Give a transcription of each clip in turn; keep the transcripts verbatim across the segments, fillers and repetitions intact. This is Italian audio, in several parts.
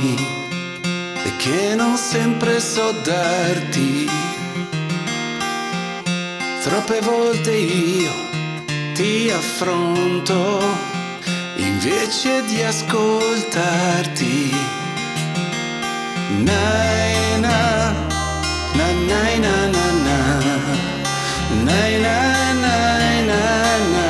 darmi e che non sempre so darti. Troppe volte io ti affronto invece di ascoltarti. Nai na, na nai na na na, nai na nai na na.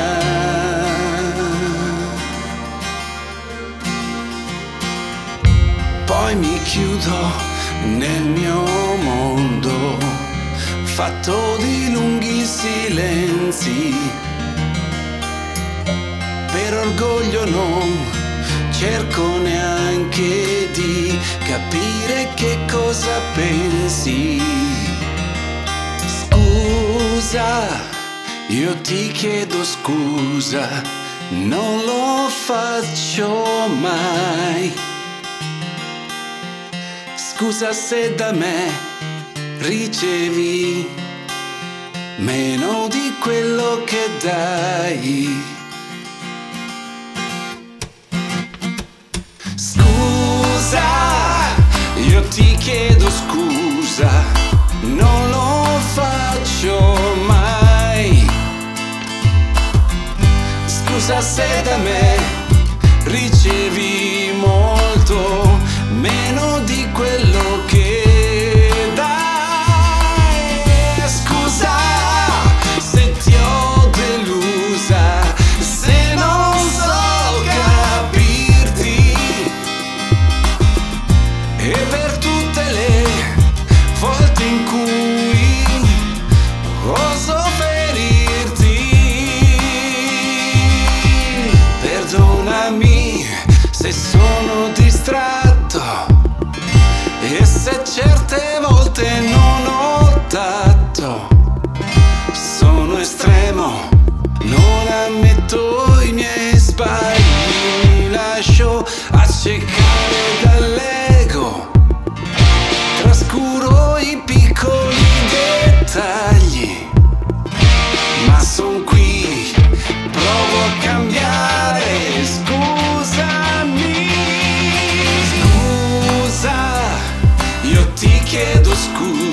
Poi mi chiudo nel mio mondo, fatto di lunghi silenzi. Per orgoglio non cerco neanche di capire che cosa pensi. Scusa, io ti chiedo scusa, non lo faccio mai. Scusa se da me ricevi meno di quello che dai. Scusa, io ti chiedo scusa, non lo faccio mai. Scusa se da me ricevi molto meno di quello che dai. Scusa se ti ho delusa, se non so capirti, e per tutte le volte in cui oso ferirti. Perdonami se sono distratto e se certe volte non ho tatto. Sono estremo, non ammetto i miei sbagli, mi lascio accecare dall'ego, trascuro i piccoli dettagli, ma son qui, provo a cambiare. Scusami, scusa, io ti chiedo scusa,